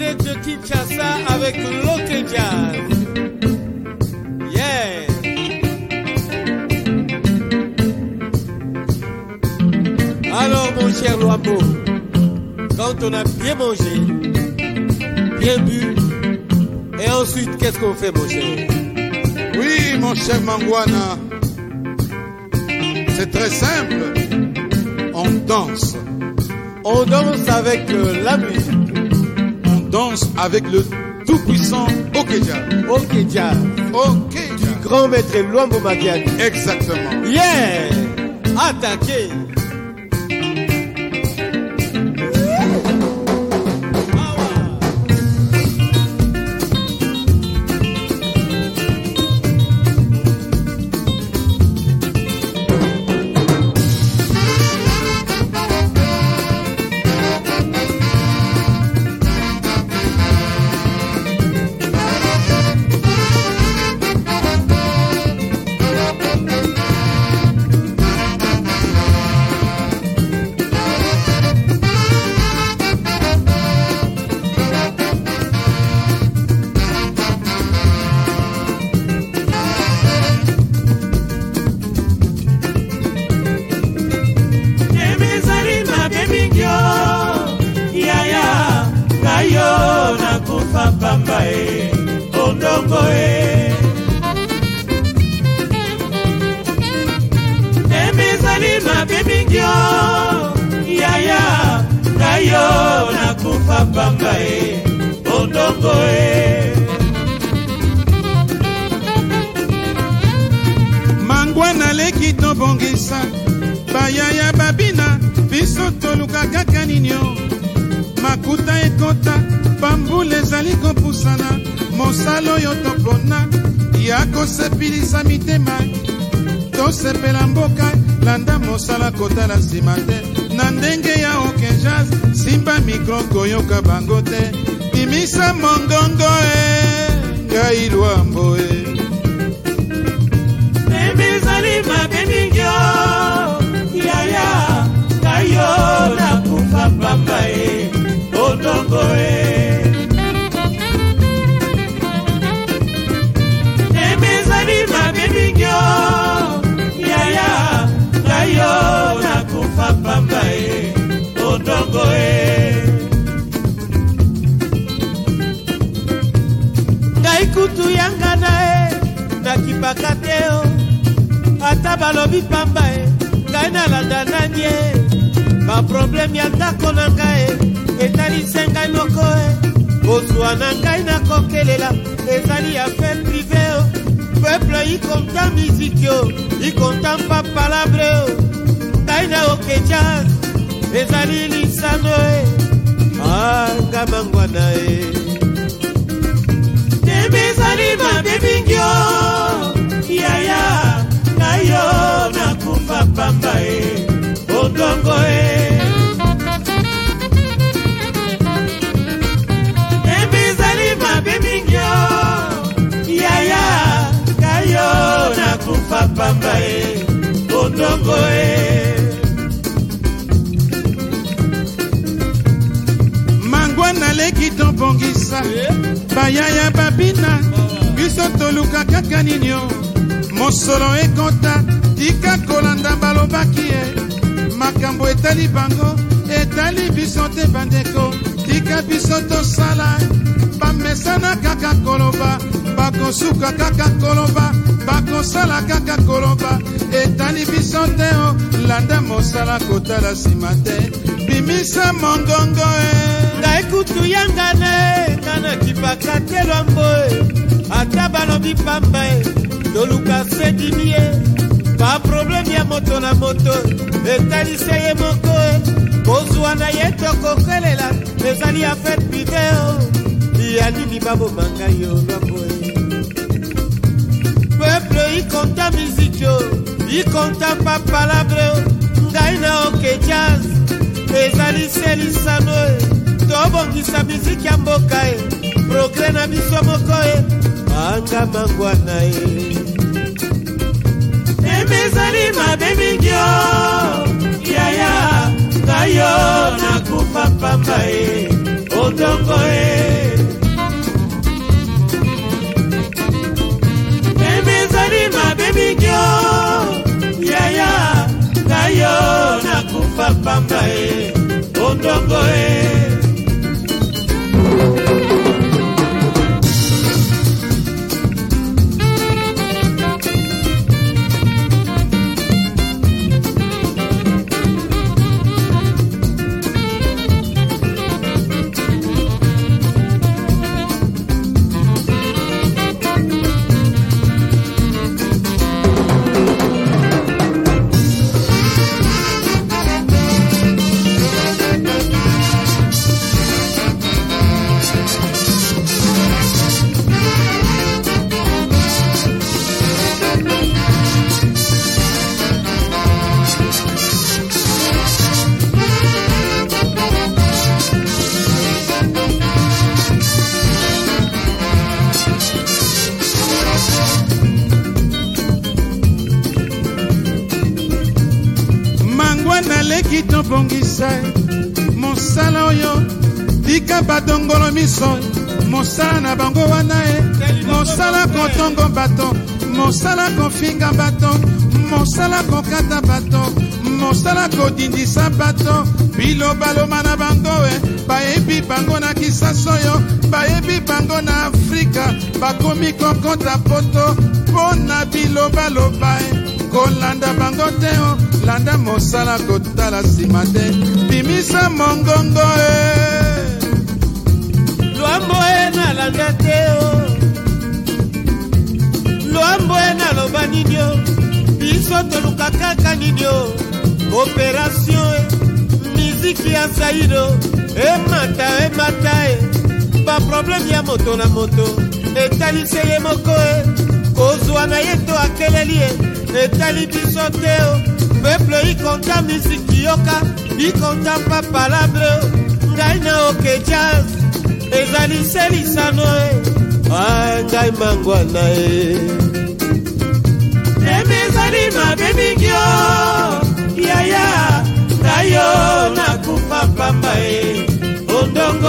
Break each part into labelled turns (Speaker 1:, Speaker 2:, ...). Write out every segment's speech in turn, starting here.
Speaker 1: direct de Kinshasa avec Loke Jazz. Yeah. Alors mon cher Luambo, quand on a bien mangé, bien bu, et ensuite qu'est-ce qu'on fait mon cher?
Speaker 2: Oui mon cher Mangwana, c'est très simple, on danse.
Speaker 1: On danse avec la musique.
Speaker 2: On danse avec le tout-puissant Okeja.
Speaker 1: Okeja.
Speaker 2: Okeja.
Speaker 1: Du grand maître Luambo Magiani.
Speaker 2: Exactement.
Speaker 1: Yeah. Attaquez.
Speaker 2: Mangwana leki tobongisa bayaya babina biso toluka kaka ninyo makuta ekota bambula ezali kopusana mosala oyo topona ya kosepelisa mitema tosepela mboka landa mosala kotala nsima te na ndenge ya Okeja simba mikro koyoka bango te bimisa mongongo ngai Luambo
Speaker 3: emezali mabe mingio yaya kayo na kufa pamba odongo emezali mabe mingio yaya kayo na kufa pamba odongo
Speaker 1: ngai kutu yanga na nakipaka teo ata balobi pamba ngai nalanda nani baprobleme ya ndako na ngai etalise ngai moko kozwa na ngai nakokelela ezali affaire prive peuple ikonta miziki ikonta mpa palabre ngai na Okeja ezali lisano anga Mangwana
Speaker 3: emezali mabe mingio yaya nayo nakufa pamba odongo emezali mabe mingio yaya nayo nakufa pamba odongo
Speaker 2: Mangwana leki tobongisa bayaya babina biso toluka kaka ninyo mosolo ekota tika kolanda balobaki makambo etali bango etali biso te bandeko tika biso tosala bamesana kaka koloba bakosuka kaka koloba bakosala kaka koloba etali biso te landa mosala kotala nsima te bimisa mongongo
Speaker 1: ngai kutu yanga kana kipaka te Luambo ata balobi pamba toluka sedimie baprobleme ya moto na moto etalise ye moko kozwa na ye tokokelela ezali affaire prive ya nini baboma ngai yo Luambo peuple ikonta miziki ikonta mpa palabre ngai na Okeja ezali selisano tobongisa miziki ya mboka progre na biso moko anga Mangwana
Speaker 3: emezali mabe mingio yaya kayo nakufa pamba odongo
Speaker 2: bongisa mosala oyo tika badongolo miso mosala na bango wana mosala kotongo bato mosala kofinga bato mosala kokata bato mosala kodindisa bato bilobaloba na bango bayebi bango na kisasa oyo bayebi bango na Afrika bakomi kokota poto mpo na bilobaloba kolanda bango te landa mosala kotala nsima te bimisa mongongo
Speaker 1: lwambo nalanda te lwambo naloba nini biso toluka kaka nini operation miziki ya saido emata baprobleme ya moto na moto etalise ye moko kozwa na ye to akeleli etali biso te peuple ikonta miziki yoka ikonta pa palabre ngai na oke jazz ezali selisano ngai mangwana emezali mabe mingi yaya ngayo nakufa pamba ondongo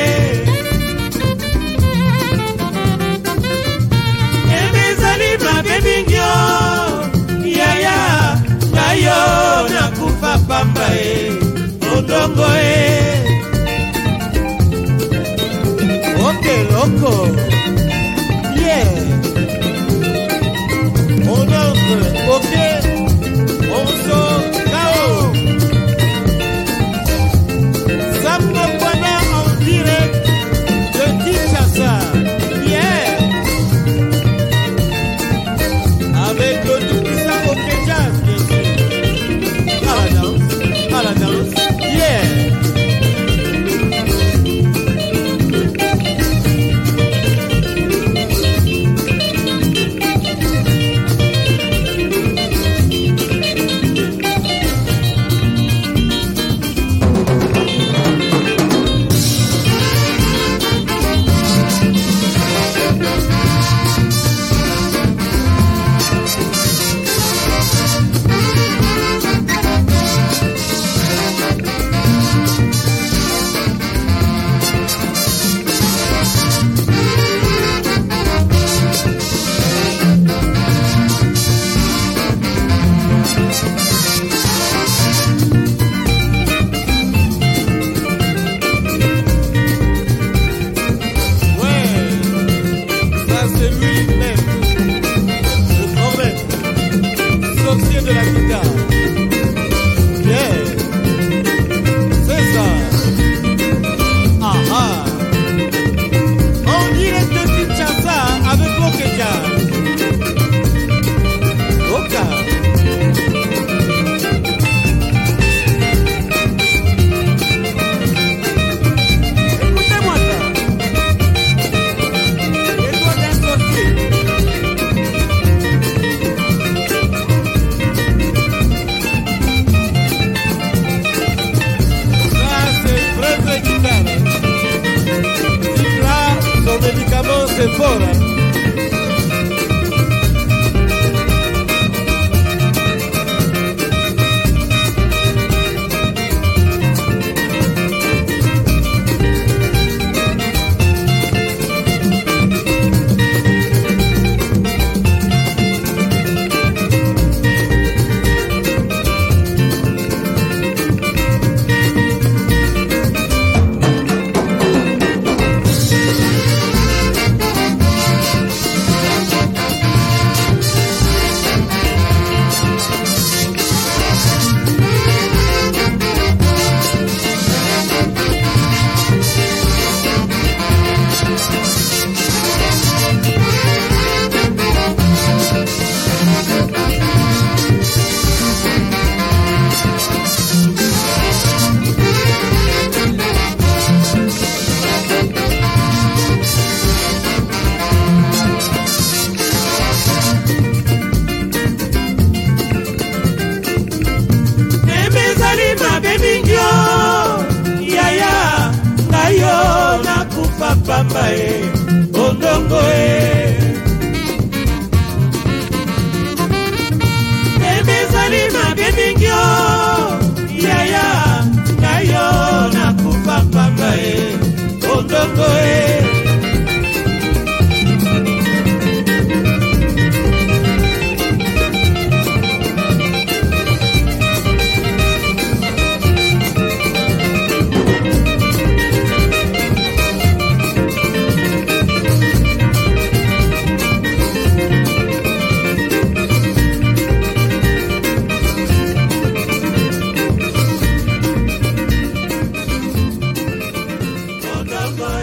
Speaker 1: emezali mabe mingi yaya ngayo nakufa pamba ondongo okay loco yeah on entre okay on sort KO Sambo Kwana en direct de Kinshasa yeah avec le tout puissant OK Jazz bien sûr à la danse yeah
Speaker 3: mondongo Mondongo